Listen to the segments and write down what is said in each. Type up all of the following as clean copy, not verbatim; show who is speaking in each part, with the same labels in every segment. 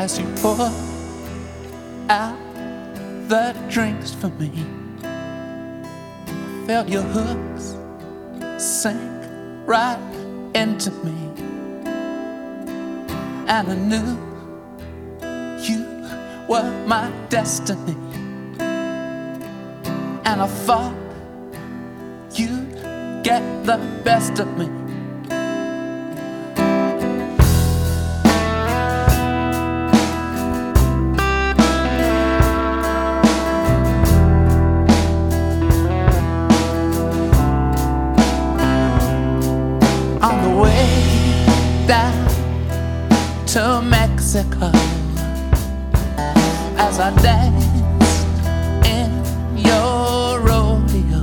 Speaker 1: as you pour out the drinks for me. I felt your hooks sink right into me, and I knew you were my destiny. And I thought you'd get the best of me. On the way down to Mexico, as I danced in your rodeo,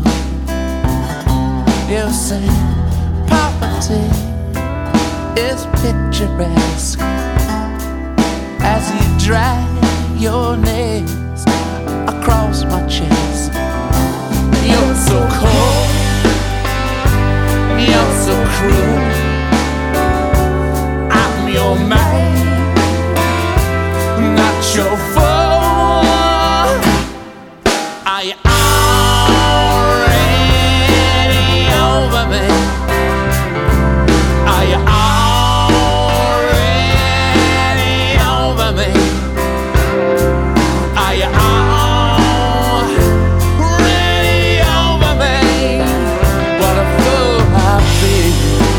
Speaker 1: you said poverty is picturesque as you drag your nails across my chest. You're so cold, you're so cruel, I'm your man, not your fool. Are you already over me? Are you already over me? Are you already over me? What a fool I've been.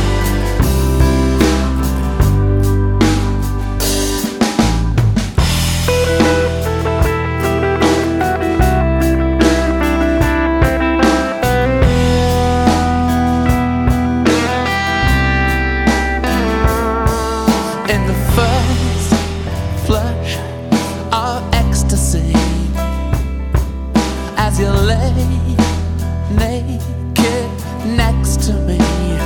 Speaker 1: In the first flush of ecstasy, as you lay naked next to me,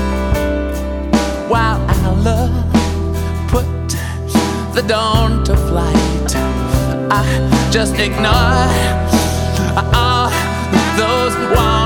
Speaker 1: while our love put the dawn to flight, I just ignored all those